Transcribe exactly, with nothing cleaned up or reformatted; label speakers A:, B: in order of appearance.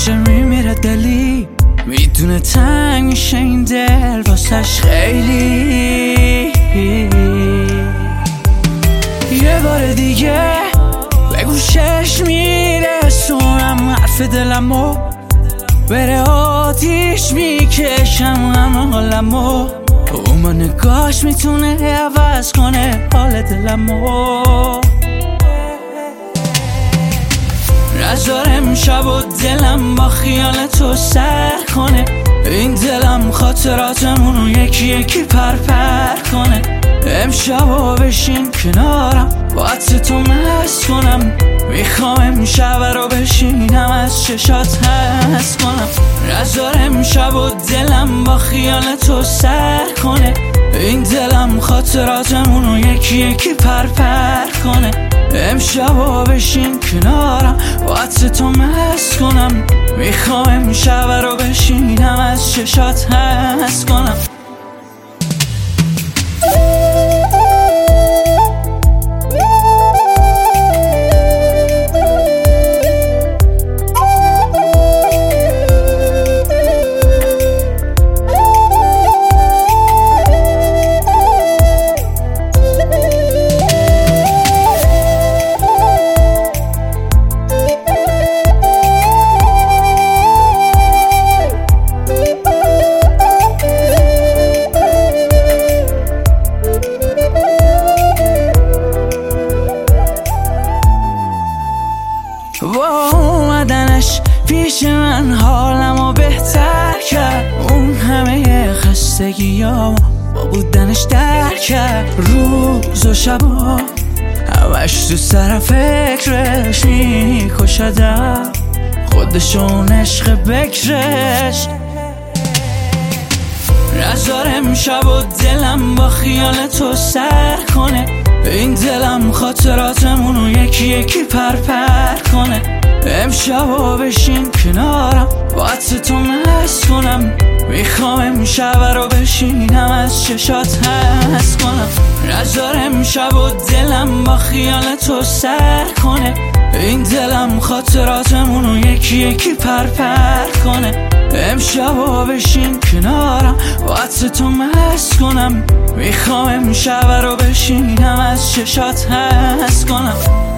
A: میشه میمیره دلی، میدونه تنگ میشه این دل واسش خیلی. یه بار دیگه به گوشش میرسونم حرف دلمو، بره آتیش میکشم همه حالمو، اون با نگاش میتونه عوض کنه حال دلمو. نذار امشب و دلم با خیال تو سر کنه، این دلم خاطراتمونو یکی یکی پر پر کنه. امشب و بشین کنارم با عطر تو مست کنم، میخوام امشب رو بشینم از چشات هست کنم. نذار امشب و دلم با خیال تو سر کنه، این دلم خاطراتمونو یکی یکی پر پر کنه. امشب و بشین کنارم با عطر تو مست کنم، میخوام امشب رو بشینم از چشات هست کنم. با اومدنش پیش من حالمو بهتر کرد، اون همه خستگیامو با بودنش در کرد. روز و شبا همش تو سر فکرش میکشدم، خودشون عشق بکرش. نذار امشب و دلم با خیال تو سر کنه، این دلم خاطراتمونو یکی یکی پر پر کنه. امشب و بشین کنارم با عطر تو مست کنم، میخوام امشب رو بشینم از چشات هست کنم. نذار امشب و دلم با خیال تو سر کنه، این دلم خاطراتمونو یکی یکی پر پر کنه. امشب و بشین کنارم با عطر تو مست کنم، میخوام امشب رو بشینم از چشات هست کنم.